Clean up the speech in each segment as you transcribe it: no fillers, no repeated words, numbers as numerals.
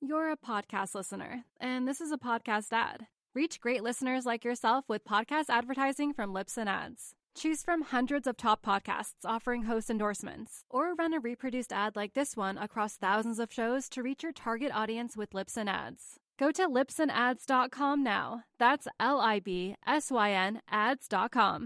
You're a podcast listener, and this is a podcast ad. Reach great listeners like yourself with podcast advertising from Libsyn Ads. Choose from hundreds of top podcasts offering host endorsements, or run a reproduced ad like this one across thousands of shows to reach your target audience with Libsyn Ads. Go to libsynads.com now. That's LIBSYN ads.com.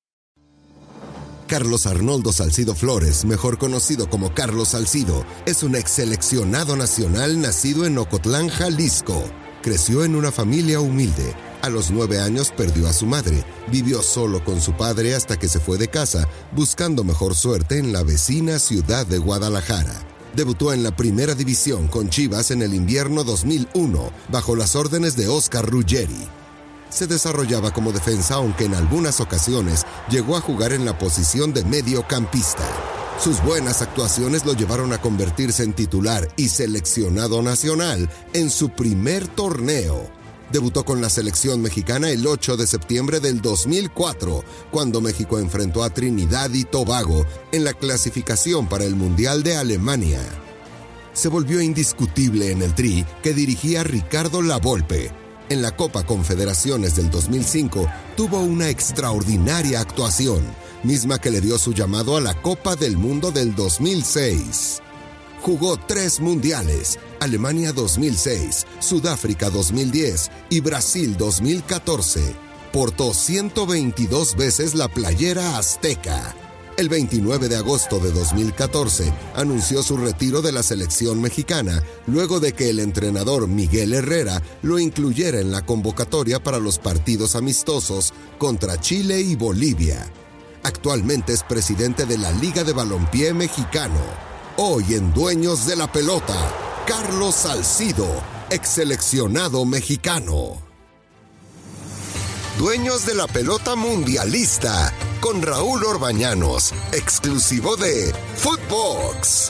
Carlos Arnoldo Salcido Flores, mejor conocido como Carlos Salcido, es un ex seleccionado nacional nacido en Ocotlán, Jalisco. Creció en una familia humilde. A los 9 años perdió a su madre. Vivió solo con su padre hasta que se fue de casa, buscando mejor suerte en la vecina ciudad de Guadalajara. Debutó en la Primera División con Chivas en el invierno 2001, bajo las órdenes de Oscar Ruggeri. Se desarrollaba como defensa, aunque en algunas ocasiones llegó a jugar en la posición de mediocampista. Sus buenas actuaciones lo llevaron a convertirse en titular y seleccionado nacional en su primer torneo. Debutó con la selección mexicana el 8 de septiembre del 2004, cuando México enfrentó a Trinidad y Tobago en la clasificación para el Mundial de Alemania. Se volvió indiscutible en el Tri que dirigía Ricardo Lavolpe. En la Copa Confederaciones del 2005 tuvo una extraordinaria actuación, misma que le dio su llamado a la Copa del Mundo del 2006. Jugó 3 mundiales: Alemania 2006, Sudáfrica 2010 y Brasil 2014. Portó 122 veces la playera azteca. El 29 de agosto de 2014 anunció su retiro de la selección mexicana, luego de que el entrenador Miguel Herrera lo incluyera en la convocatoria para los partidos amistosos contra Chile y Bolivia. Actualmente es presidente de la Liga de Balompié Mexicano. Hoy en Dueños de la Pelota, Carlos Salcido, ex seleccionado mexicano. Dueños de la Pelota Mundialista, con Raúl Orbañanos, exclusivo de Footbox.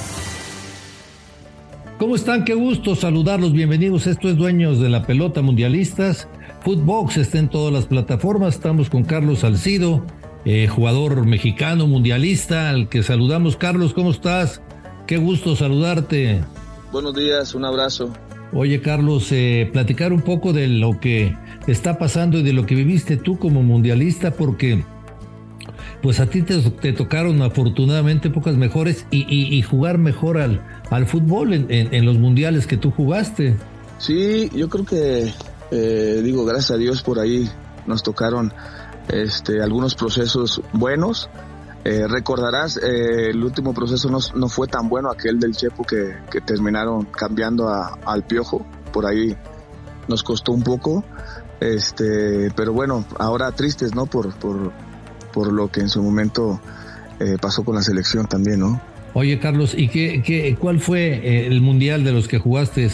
¿Cómo están? Qué gusto saludarlos, bienvenidos. Esto es Dueños de la Pelota Mundialistas. Footbox está en todas las plataformas. Estamos con Carlos Salcido, jugador mexicano mundialista, al que saludamos. Carlos, ¿cómo estás? Qué gusto saludarte. Buenos días, un abrazo. Oye, Carlos, platicar un poco de lo que está pasando y de lo que viviste tú como mundialista, porque pues a ti te tocaron afortunadamente épocas mejores y jugar mejor al fútbol en los mundiales que tú jugaste. Sí, yo creo que, gracias a Dios por ahí nos tocaron algunos procesos buenos. Recordarás, el último proceso no fue tan bueno, aquel del Chepo que terminaron cambiando al Piojo. Por ahí nos costó un poco, pero bueno, ahora tristes, ¿no? Por lo que en su momento pasó con la selección también, ¿no? Oye, Carlos, ¿y cuál fue el mundial de los que jugaste,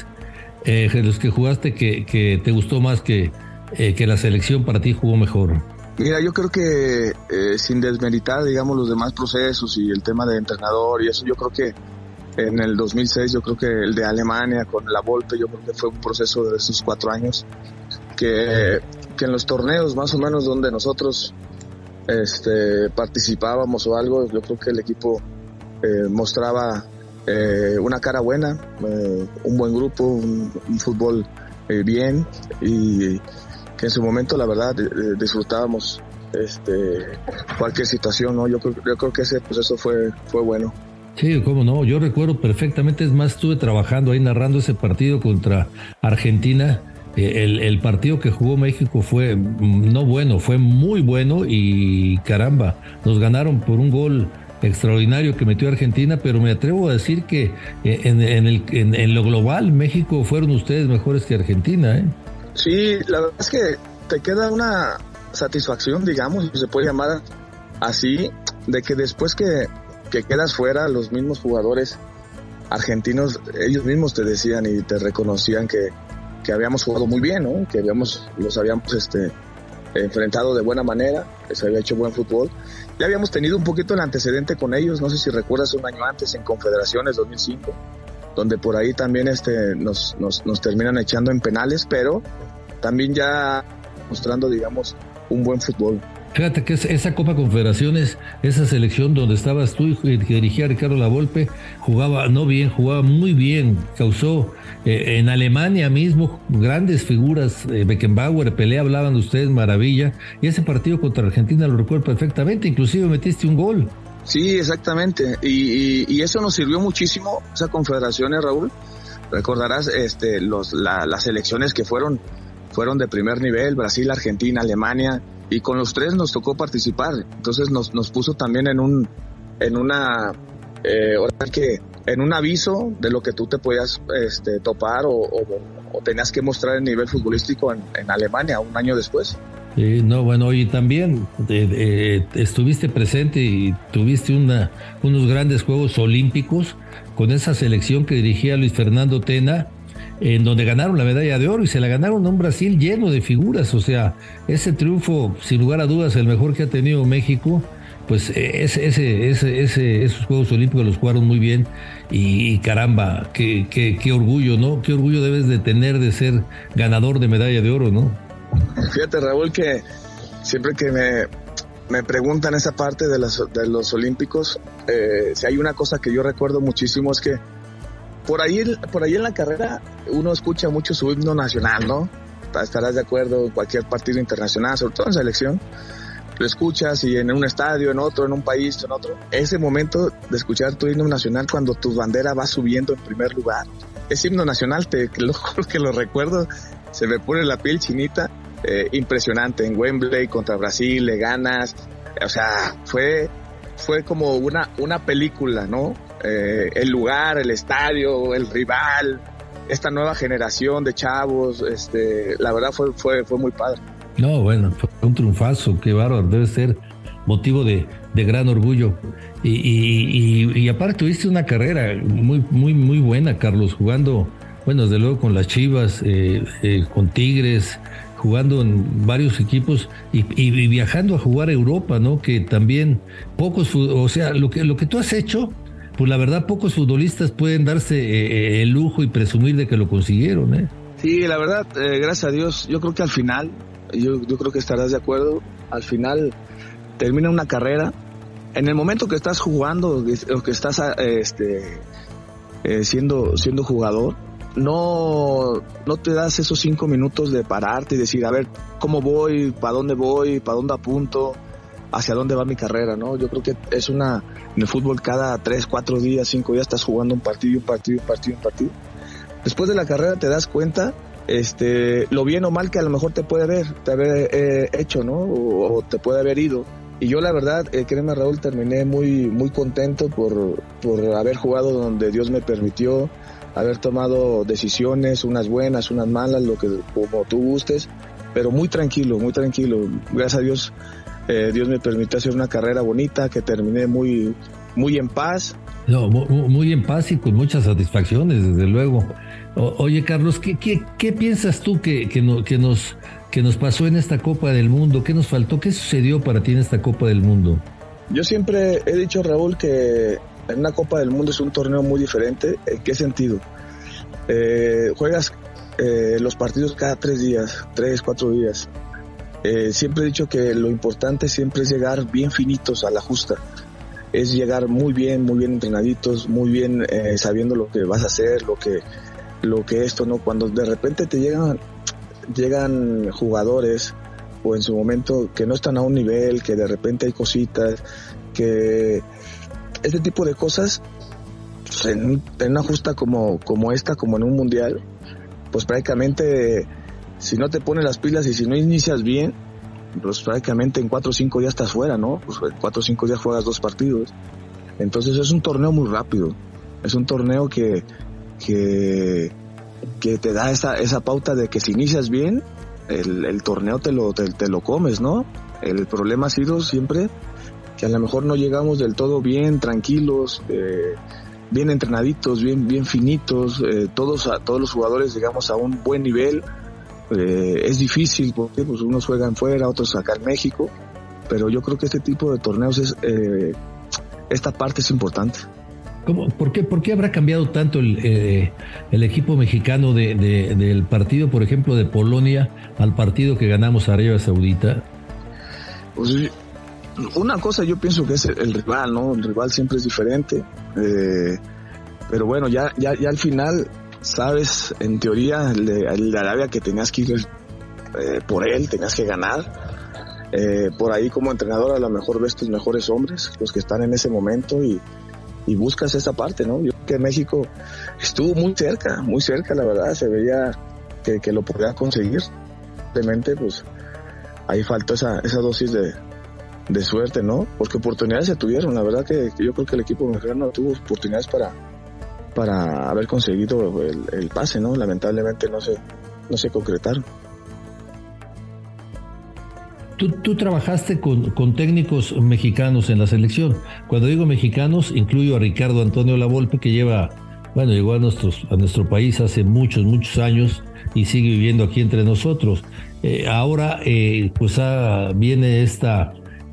que te gustó más que la selección para ti jugó mejor? Mira, yo creo que sin desmeritar, digamos, los demás procesos y el tema de entrenador y eso, yo creo que en el 2006, yo creo que el de Alemania con Lavolpe, yo creo que fue un proceso de esos 4 años que en los torneos más o menos donde nosotros participábamos o algo, yo creo que el equipo mostraba una cara buena, un buen grupo, un fútbol bien, y que en su momento la verdad disfrutábamos cualquier situación, ¿no? Yo creo que ese proceso fue bueno. Sí, cómo no, yo recuerdo perfectamente, es más, estuve trabajando ahí narrando ese partido contra Argentina. El partido que jugó México fue fue muy bueno y caramba, nos ganaron por un gol extraordinario que metió Argentina, pero me atrevo a decir que en lo global México fueron ustedes mejores que Argentina, ¿eh? Sí, la verdad es que te queda una satisfacción, digamos, si se puede llamar así, de que después que quedas fuera, los mismos jugadores argentinos, ellos mismos te decían y te reconocían que habíamos jugado muy bien, ¿no? Que los habíamos enfrentado de buena manera, que se había hecho buen fútbol. Ya habíamos tenido un poquito el antecedente con ellos, no sé si recuerdas un año antes en Confederaciones 2005, donde por ahí también nos terminan echando en penales, pero también ya mostrando, digamos, un buen fútbol. Fíjate que esa Copa Confederaciones, esa selección donde estabas tú y que dirigía Ricardo Lavolpe, jugaba muy bien, causó en Alemania mismo grandes figuras, Beckenbauer, Pelé, hablaban de ustedes, maravilla, y ese partido contra Argentina lo recuerdo perfectamente, inclusive metiste un gol. Sí, exactamente, y eso nos sirvió muchísimo, esa confederaciones, Raúl. Recordarás las selecciones que fueron de primer nivel, Brasil, Argentina, Alemania, y con los tres nos tocó participar. Entonces nos puso también en un aviso de lo que tú te podías topar o tenías que mostrar el nivel futbolístico en Alemania un año después. Sí, no, bueno, y también estuviste presente y tuviste unos grandes Juegos Olímpicos con esa selección que dirigía Luis Fernando Tena, en donde ganaron la medalla de oro y se la ganaron a un Brasil lleno de figuras. O sea, ese triunfo, sin lugar a dudas, el mejor que ha tenido México, pues esos Juegos Olímpicos los jugaron muy bien y caramba, qué orgullo, ¿no? Qué orgullo debes de tener de ser ganador de medalla de oro, ¿no? Fíjate, Raúl, que siempre que me preguntan esa parte de los Olímpicos, si hay una cosa que yo recuerdo muchísimo es que por ahí en la carrera uno escucha mucho su himno nacional, ¿no? Estarás de acuerdo, en cualquier partido internacional, sobre todo en selección, lo escuchas y en un estadio, en otro, en un país, en otro. Ese momento de escuchar tu himno nacional cuando tu bandera va subiendo en primer lugar, ese himno nacional, que lo recuerdo, se me pone la piel chinita, impresionante. En Wembley contra Brasil le ganas, o sea, fue como una película, ¿no? El lugar, el estadio, el rival, esta nueva generación de chavos, la verdad fue muy padre. No, bueno, fue un triunfazo, qué bárbaro, debe ser motivo de gran orgullo. Y aparte tuviste una carrera muy, muy, muy buena, Carlos, jugando, bueno, desde luego con las Chivas, con Tigres, jugando en varios equipos y viajando a jugar a Europa, ¿no? Que también pocos, o sea, lo que tú has hecho, pues la verdad pocos futbolistas pueden darse el lujo y presumir de que lo consiguieron, ¿eh? Sí, la verdad, gracias a Dios, yo creo que al final, yo creo que estarás de acuerdo, al final termina una carrera, en el momento que estás jugando o que estás siendo jugador, no te das esos 5 minutos de pararte y decir, a ver, ¿cómo voy? ¿Para dónde apunto? ¿Hacia dónde va mi carrera? ¿No? Yo creo que en el fútbol cada 3, 4 días, 5 días estás jugando un partido. Después de la carrera te das cuenta lo bien o mal que a lo mejor te haber hecho, ¿no? O te puede haber ido. Y yo la verdad, créeme, Raúl, terminé muy, muy contento por haber jugado donde Dios me permitió, haber tomado decisiones, unas buenas, unas malas, como tú gustes, pero muy tranquilo. Gracias a Dios, Dios me permitió hacer una carrera bonita, que terminé muy, muy en paz. No, muy en paz y con muchas satisfacciones, desde luego. Oye, Carlos, ¿qué piensas tú que nos pasó en esta Copa del Mundo? ¿Qué nos faltó? ¿Qué sucedió para ti en esta Copa del Mundo? Yo siempre he dicho, Raúl, que en una Copa del Mundo es un torneo muy diferente. ¿En qué sentido? Juegas los partidos cada 3 días, 3, 4 días. Siempre he dicho que lo importante siempre es llegar bien finitos a la justa. Es llegar muy bien entrenaditos, muy bien sabiendo lo que vas a hacer, lo que esto, ¿no? Cuando de repente te llegan jugadores o en su momento que no están a un nivel, que de repente hay cositas, que este tipo de cosas, pues en una justa como esta, como en un mundial, pues prácticamente si no te pones las pilas y si no inicias bien, pues prácticamente en 4 o 5 días estás fuera, ¿no? Pues en 4 o 5 días juegas 2 partidos. Entonces es un torneo muy rápido, es un torneo que te da esa pauta de que si inicias bien, el torneo te lo comes, ¿no? El problema ha sido siempre que a lo mejor no llegamos del todo bien, tranquilos, bien entrenaditos, bien finitos, todos los jugadores llegamos a un buen nivel. Es difícil porque pues unos juegan fuera, otros acá en México, pero yo creo que este tipo de torneos esta parte es importante. ¿Por qué habrá cambiado tanto el equipo mexicano del partido, por ejemplo, de Polonia al partido que ganamos a Arabia Saudita? Pues, una cosa yo pienso que es el rival, ¿no? El rival siempre es diferente, pero bueno, ya al final, sabes, en teoría, el de Arabia, que tenías que ir por él, tenías que ganar. Por ahí como entrenador a lo mejor ves tus mejores hombres, los que están en ese momento, y buscas esa parte, ¿no? Yo creo que México estuvo muy cerca, la verdad, se veía que lo podía conseguir. Simplemente, pues, ahí faltó esa dosis de suerte, ¿no? Porque oportunidades se tuvieron, la verdad que yo creo que el equipo mexicano tuvo oportunidades para haber conseguido el pase, ¿no? Lamentablemente no se concretaron. Tú trabajaste con técnicos mexicanos en la selección. Cuando digo mexicanos, incluyo a Ricardo Antonio Lavolpe, que llegó a nuestro país hace muchos años y sigue viviendo aquí entre nosotros. Ahora, pues viene esta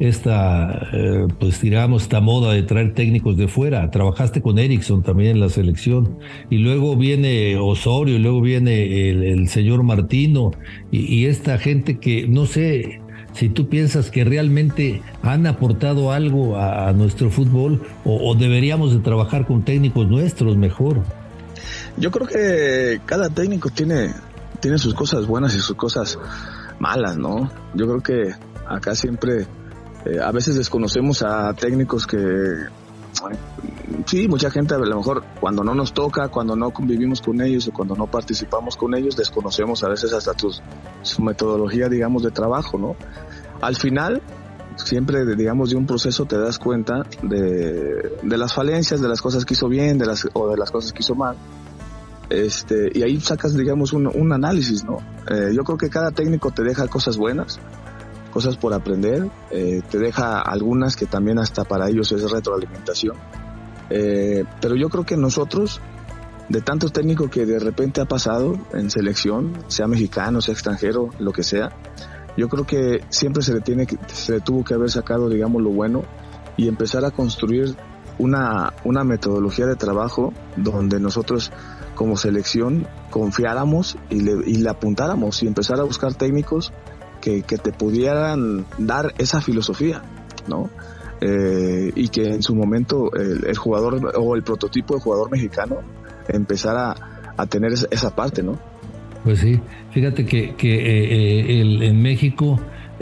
moda de traer técnicos de fuera. Trabajaste con Erickson también en la selección, y luego viene Osorio, y luego viene el señor Martino, y esta gente que no sé si tú piensas que realmente han aportado algo a nuestro fútbol, o deberíamos de trabajar con técnicos nuestros mejor. Yo creo que cada técnico tiene sus cosas buenas y sus cosas malas, ¿no? Yo creo que acá siempre a veces desconocemos a técnicos que sí, mucha gente a lo mejor cuando no nos toca, cuando no convivimos con ellos o cuando no participamos con ellos, desconocemos a veces hasta su metodología, digamos, de trabajo, ¿no? Al final, siempre, digamos, de un proceso te das cuenta de las falencias, de las cosas que hizo bien, de las cosas que hizo mal. Y ahí sacas, digamos, un análisis, ¿no? Yo creo que cada técnico te deja cosas buenas, cosas por aprender, te deja algunas que también hasta para ellos es retroalimentación. Pero yo creo que nosotros, de tantos técnicos que de repente ha pasado en selección, sea mexicano, sea extranjero, lo que sea, yo creo que siempre se le tuvo que haber sacado, digamos, lo bueno y empezar a construir una metodología de trabajo donde nosotros como selección confiáramos y le apuntáramos y empezar a buscar técnicos que te pudieran dar esa filosofía, ¿no? Y que en su momento el jugador o el prototipo de jugador mexicano empezara a tener esa parte, ¿no? Pues sí, fíjate que en México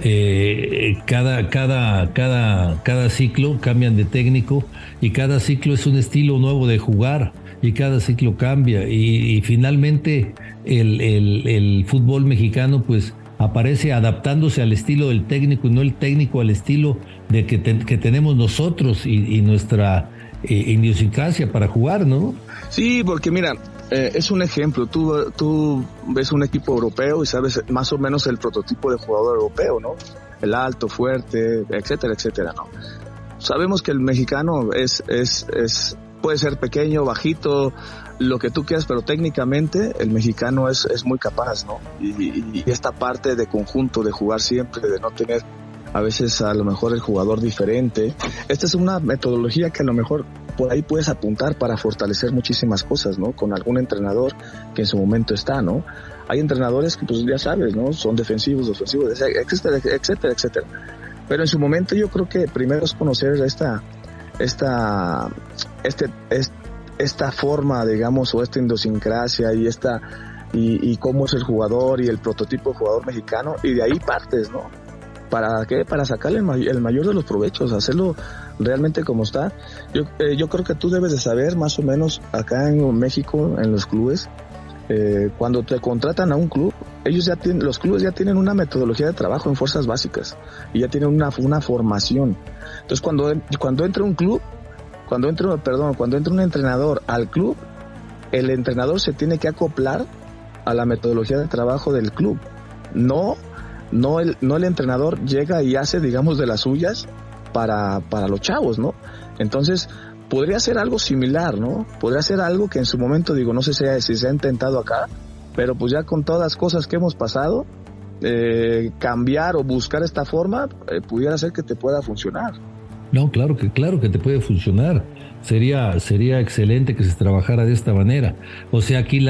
cada ciclo cambian de técnico, y cada ciclo es un estilo nuevo de jugar, y cada ciclo cambia, y finalmente el fútbol mexicano pues aparece adaptándose al estilo del técnico y no el técnico al estilo de que tenemos nosotros y nuestra idiosincrasia para jugar, ¿no? Sí, porque mira, es un ejemplo. Tú ves un equipo europeo y sabes más o menos el prototipo de jugador europeo, ¿no? El alto, fuerte, etcétera, etcétera, ¿no? Sabemos que el mexicano puede ser pequeño, bajito, lo que tú quieras, pero técnicamente el mexicano es muy capaz, ¿no? Y esta parte de conjunto, de jugar siempre, de no tener a veces a lo mejor el jugador diferente. Esta es una metodología que a lo mejor por ahí puedes apuntar para fortalecer muchísimas cosas, ¿no? Con algún entrenador que en su momento está, ¿no? Hay entrenadores que pues ya sabes, ¿no? Son defensivos, ofensivos, etcétera, etcétera, etcétera. Pero en su momento yo creo que primero es conocer esta forma, digamos, o esta idiosincrasia y cómo es el jugador y el prototipo de jugador mexicano, y de ahí partes, ¿no? ¿Para qué? Para sacarle el mayor de los provechos, hacerlo realmente como está. Yo creo que tú debes de saber más o menos acá en México, en los clubes, cuando te contratan a un club, los clubes ya tienen una metodología de trabajo en fuerzas básicas y ya tienen una formación. Entonces cuando entra un entrenador al club, el entrenador se tiene que acoplar a la metodología de trabajo del club. No el entrenador llega y hace, digamos, de las suyas para los chavos, ¿no? Entonces, podría ser algo similar, ¿no? Podría ser algo que en su momento, digo, no sé si se ha intentado acá, pero pues ya con todas las cosas que hemos pasado, cambiar o buscar esta forma, pudiera ser que te pueda funcionar. No, claro que te puede funcionar. Sería excelente que se trabajara de esta manera. O sea, aquí la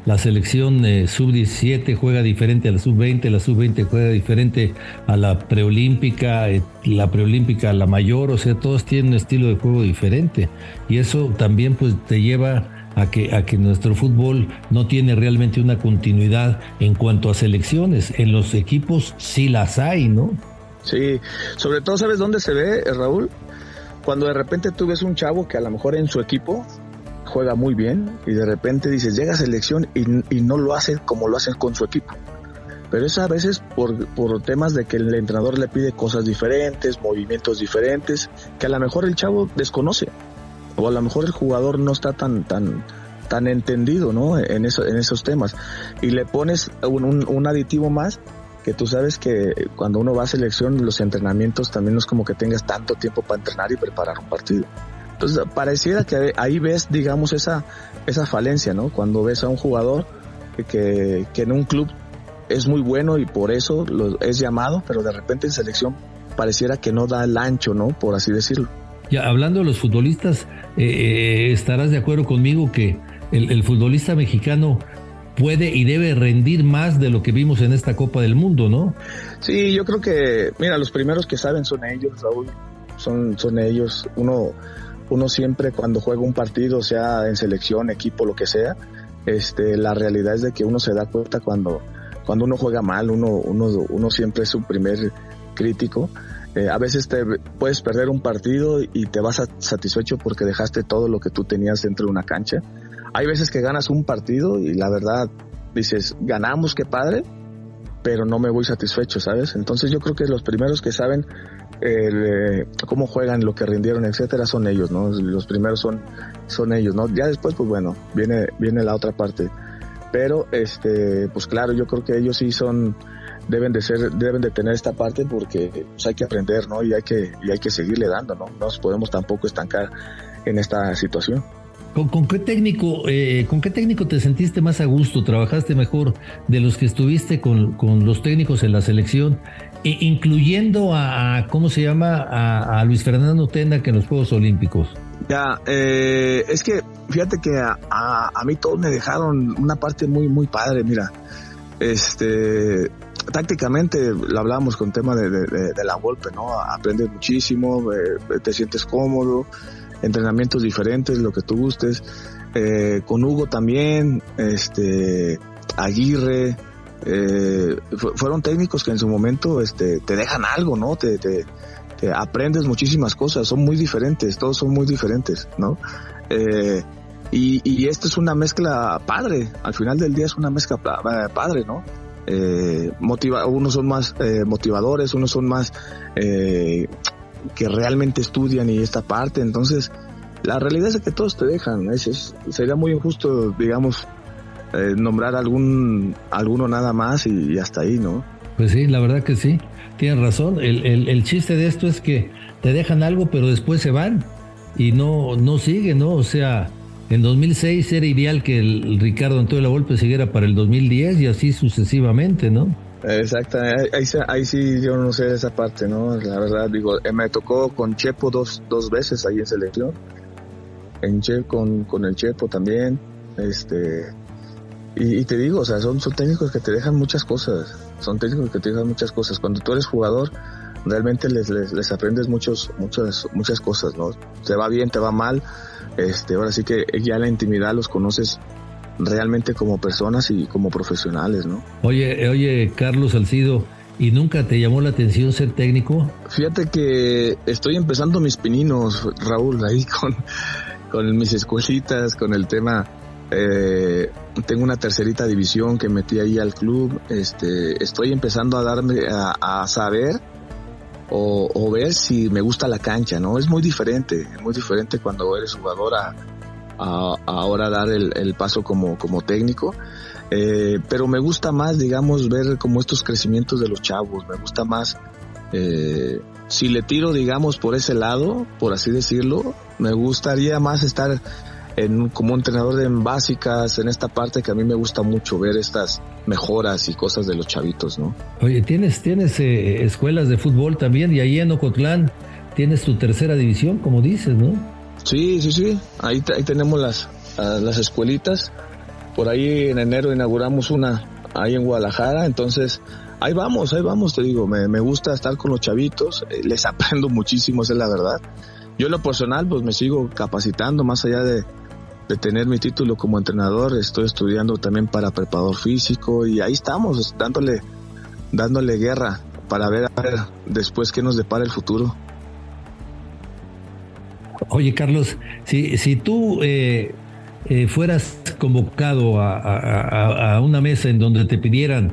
la selección sub-17 juega diferente a la sub-20, la sub-20 juega diferente a la preolímpica, la preolímpica a la mayor, o sea, todos tienen un estilo de juego diferente, y eso también pues te lleva a que nuestro fútbol no tiene realmente una continuidad en cuanto a selecciones. En los equipos sí las hay, ¿no? Sí, sobre todo, ¿sabes dónde se ve, Raúl? Cuando de repente tú ves un chavo que a lo mejor en su equipo juega muy bien y de repente dices, llega a selección y no lo hace como lo hacen con su equipo. Pero es a veces por temas de que el entrenador le pide cosas diferentes, movimientos diferentes, que a lo mejor el chavo desconoce. O a lo mejor el jugador no está tan entendido, ¿no? en esos temas. Y le pones un aditivo más, que tú sabes que cuando uno va a selección, los entrenamientos también no es como que tengas tanto tiempo para entrenar y preparar un partido. Entonces pareciera que ahí ves, digamos, esa falencia, ¿no? Cuando ves a un jugador que en un club es muy bueno y por eso es llamado, pero de repente en selección pareciera que no da el ancho, ¿no? Por así decirlo. Ya, hablando de los futbolistas, estarás de acuerdo conmigo que el futbolista mexicano puede y debe rendir más de lo que vimos en esta Copa del Mundo, ¿no? Sí, yo creo que, mira, los primeros que saben son ellos, Raúl, son ellos. Uno siempre cuando juega un partido, sea en selección, equipo, lo que sea, la realidad es de que uno se da cuenta cuando uno juega mal, uno siempre es su primer crítico. A veces te puedes perder un partido y te vas satisfecho porque dejaste todo lo que tú tenías dentro de una cancha. Hay veces que ganas un partido y la verdad dices, ganamos, qué padre, pero no me voy satisfecho, ¿sabes? Entonces yo creo que los primeros que saben cómo juegan, lo que rindieron, etcétera, son ellos, ¿no? Los primeros son ellos, ¿no? Ya después, pues bueno, viene la otra parte. Pero, pues claro, yo creo que ellos sí deben de tener esta parte porque pues, hay que aprender, ¿no? Y hay que seguirle dando, ¿no? No nos podemos tampoco estancar en esta situación. ¿Con qué técnico te sentiste más a gusto? ¿Trabajaste mejor de los que estuviste con los técnicos en la selección? Incluyendo a ¿cómo se llama? A Luis Fernando Tena, que en los Juegos Olímpicos. Ya, es que fíjate que a mí todos me dejaron una parte muy, muy padre, mira. Tácticamente lo hablábamos con tema de la Volpe, ¿no? Aprendes muchísimo, te sientes cómodo, entrenamientos diferentes, lo que tú gustes. Con Hugo también, Aguirre, fueron técnicos que en su momento te dejan algo, ¿no? Te aprendes muchísimas cosas, son muy diferentes, todos son muy diferentes, ¿no? Y esto es una mezcla padre, al final del día es una mezcla padre, ¿no? Unos son más motivadores, unos son más que realmente estudian y esta parte. Entonces la realidad es que todos te dejan. Sería muy injusto, digamos, nombrar alguno nada más y hasta ahí, ¿no? Pues sí, la verdad que sí, tienes razón. El chiste de esto es que te dejan algo pero después se van y no siguen, ¿no? O sea, en 2006 era ideal que el Ricardo Antonio Lavolpe siguiera para el 2010 y así sucesivamente, ¿no? Exacto, ahí sí yo no sé esa parte, ¿no? La verdad, digo, me tocó con Chepo dos veces ahí en selección, con el Chepo también, y te digo, o sea, son técnicos que te dejan muchas cosas, cuando tú eres jugador, realmente les aprendes muchas cosas, ¿no? Te va bien, te va mal, ahora sí que ya en la intimidad los conoces realmente como personas y como profesionales, ¿no? Oye, Carlos Salcido, ¿y nunca te llamó la atención ser técnico? Fíjate que estoy empezando mis pininos, Raúl, ahí con mis escuelitas, con el tema. Tengo una tercerita división que metí ahí al club. Estoy empezando a darme a saber o ver si me gusta la cancha, ¿no? Es muy diferente cuando eres jugador a ahora dar el paso como técnico, pero me gusta más, digamos, ver como estos crecimientos de los chavos. Me gusta más, si le tiro, digamos, por ese lado, por así decirlo, me gustaría más estar como entrenador en básicas, en esta parte que a mí me gusta mucho ver estas mejoras y cosas de los chavitos, ¿no? Oye, tienes escuelas de fútbol también, y ahí en Ocotlán tienes tu tercera división, como dices, ¿no? Sí. Ahí tenemos las escuelitas. por ahí en enero inauguramos una ahí en Guadalajara, entonces ahí vamos, te digo, me gusta estar con los chavitos, les aprendo muchísimo, esa es la verdad. Yo en lo personal pues me sigo capacitando, más allá de tener mi título como entrenador, estoy estudiando también para preparador físico y ahí estamos dándole guerra para ver después qué nos depara el futuro. Oye, Carlos, si tú fueras convocado a una mesa en donde te pidieran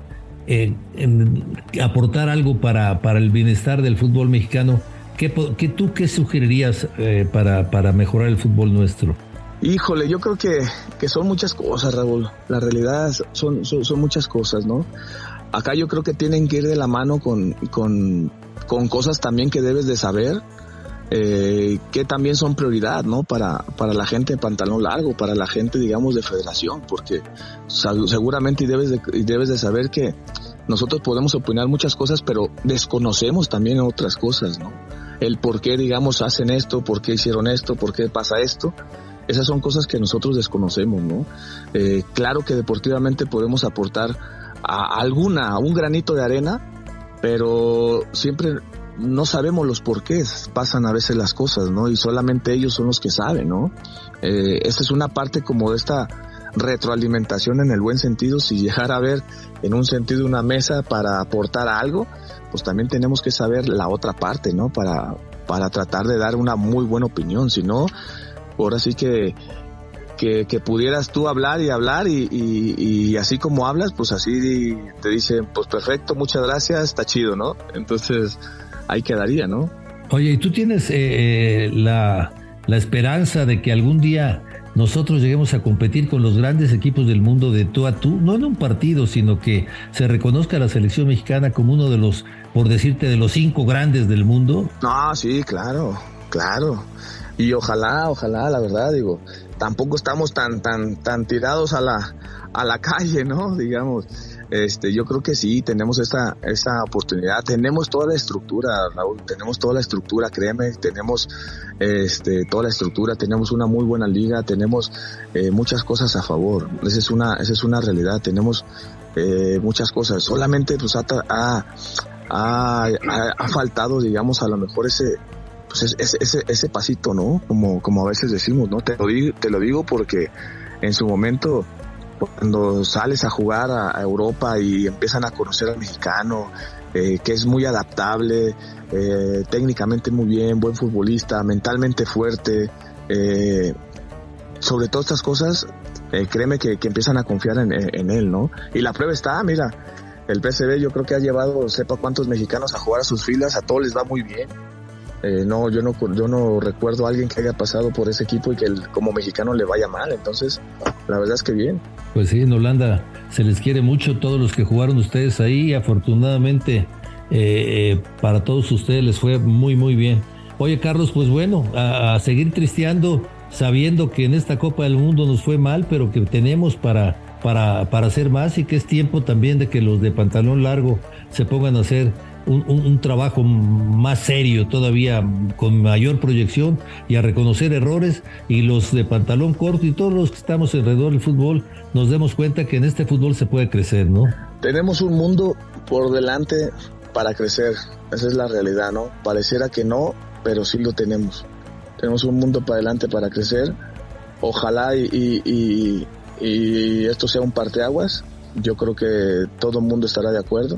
aportar algo para el bienestar del fútbol mexicano, ¿qué sugerirías para mejorar el fútbol nuestro? Híjole, yo creo que son muchas cosas, Raúl. La realidad son muchas cosas, ¿no? Acá yo creo que tienen que ir de la mano con cosas también que debes de saber, que también son prioridad, ¿no? Para la gente de pantalón largo, para la gente, digamos, de federación, porque seguramente debes de saber que nosotros podemos opinar muchas cosas, pero desconocemos también otras cosas, ¿no? El por qué, digamos, hacen esto, por qué hicieron esto, por qué pasa esto. Esas son cosas que nosotros desconocemos, ¿no? Claro que deportivamente podemos aportar un granito de arena, pero siempre no sabemos los porqués pasan a veces las cosas, ¿no? Y solamente ellos son los que saben, ¿no? Esta es una parte como de esta retroalimentación en el buen sentido. Si llegara a ver en un sentido una mesa para aportar algo, pues también tenemos que saber la otra parte, ¿no? Para tratar de dar una muy buena opinión. Si no, ahora sí que pudieras tú hablar y así como hablas, pues así te dicen, pues perfecto, muchas gracias, está chido, ¿no? Entonces ahí quedaría, ¿no? Oye, ¿y tú tienes la esperanza de que algún día nosotros lleguemos a competir con los grandes equipos del mundo de tú a tú? No en un partido, sino que se reconozca a la selección mexicana como uno de los, por decirte, de los 5 grandes del mundo. No, sí, claro. Y ojalá, la verdad, digo, tampoco estamos tan tirados a la calle, ¿no? Digamos, yo creo que sí, tenemos esa oportunidad, tenemos toda la estructura, Raúl, tenemos toda la estructura, créeme, tenemos toda la estructura, tenemos una muy buena liga, tenemos muchas cosas a favor, esa es una realidad, tenemos muchas cosas, solamente pues ha faltado, digamos, a lo mejor ese pasito, ¿no? Como a veces decimos, ¿no? Te lo digo porque en su momento, cuando sales a jugar a Europa y empiezan a conocer al mexicano, que es muy adaptable, técnicamente muy bien, buen futbolista, mentalmente fuerte, sobre todas estas cosas, créeme que empiezan a confiar en él, ¿no? Y la prueba está, mira, el PSV yo creo que ha llevado, sepa cuántos mexicanos a jugar a sus filas, a todos les va muy bien. Yo no recuerdo a alguien que haya pasado por ese equipo y que como mexicano le vaya mal, entonces la verdad es que bien. Pues sí, en Holanda se les quiere mucho, todos los que jugaron ustedes ahí, afortunadamente para todos ustedes les fue muy muy bien. Oye, Carlos, pues bueno, a seguir tristeando, sabiendo que en esta Copa del Mundo nos fue mal, pero que tenemos para hacer más, y que es tiempo también de que los de pantalón largo se pongan a hacer un trabajo más serio todavía, con mayor proyección, y a reconocer errores, y los de pantalón corto y todos los que estamos alrededor del fútbol nos demos cuenta que en este fútbol se puede crecer, ¿no? Tenemos un mundo por delante para crecer, esa es la realidad, ¿no? Pareciera que no, pero sí lo tenemos. Tenemos un mundo para adelante para crecer. Ojalá y esto sea un parteaguas. Yo creo que todo el mundo estará de acuerdo.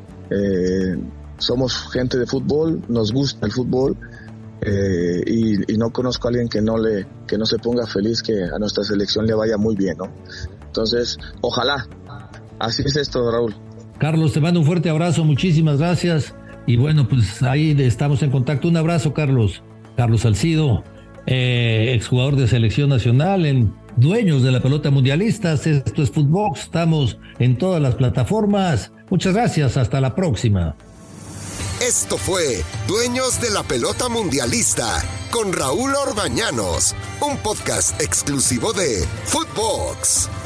Somos gente de fútbol, nos gusta el fútbol, y no conozco a alguien que no se ponga feliz que a nuestra selección le vaya muy bien, ¿no? Entonces, ojalá. Así es esto, Raúl. Carlos, te mando un fuerte abrazo, muchísimas gracias, y bueno, pues ahí estamos en contacto. Un abrazo, Carlos Salcido, exjugador de selección nacional, en Dueños de la Pelota Mundialistas. Esto es Footbox, estamos en todas las plataformas. Muchas gracias, hasta la próxima. Esto fue Dueños de la Pelota Mundialista con Raúl Orbañanos, un podcast exclusivo de Footbox.